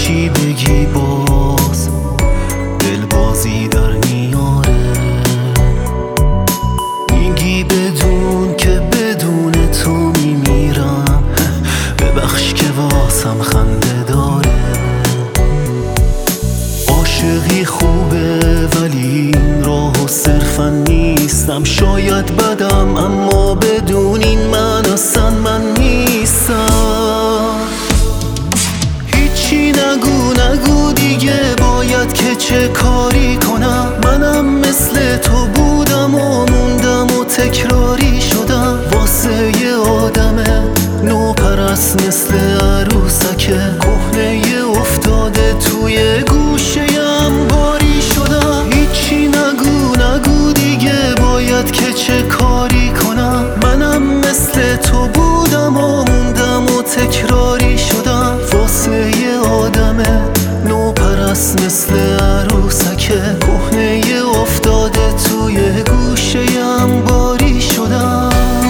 هرچی بگی باز دلبازی در میاره. میگی بدون که بدون تو میمیرم، ببخش که واسم خنده داره. عاشقی خوبه ولی این راهو صرفا نیستم. شاید بدم اما بدون این من اصلا من نیستم. هیچی نگو دیگه، باید که چه کاری کنم. منم مثل تو بودم و موندم و تکراری شدم. واسه یه آدم نوپرست مثل عروسکه کهنه افتاده توی گوشه‌ام باری شدم. هیچی نگو دیگه، باید که چه کاری کنم. منم مثل تو بودم و موندم و تکراری شدم. واسه یه آدم نوپرست مثل عروسکه کهنه افتاده توی گوشه‌ام باری شدم.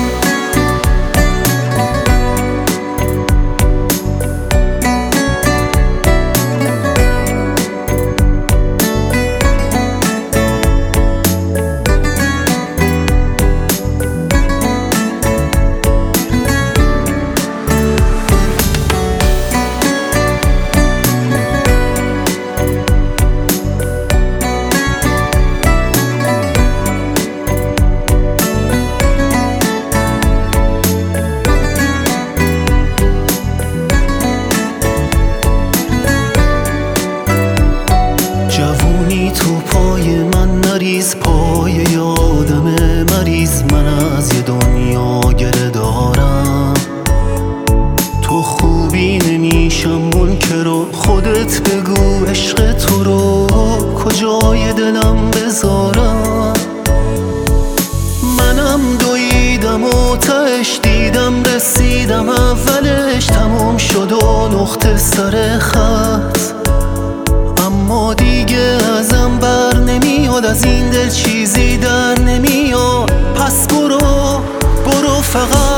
جوونی تو پای من نریز، پای یادم مریض. من از یه دنیا گله دارم، تو خوبی نمیشم منکر و خودت بگو عشق تو رو کجای دلم بذارم. منم دویدم و تهش دیدم رسیدم، اولش تموم شد و نقطه سر خط. اما دیگه ازم بر نمیاد، از این دل چیزی در نمیاد. پس برو فقط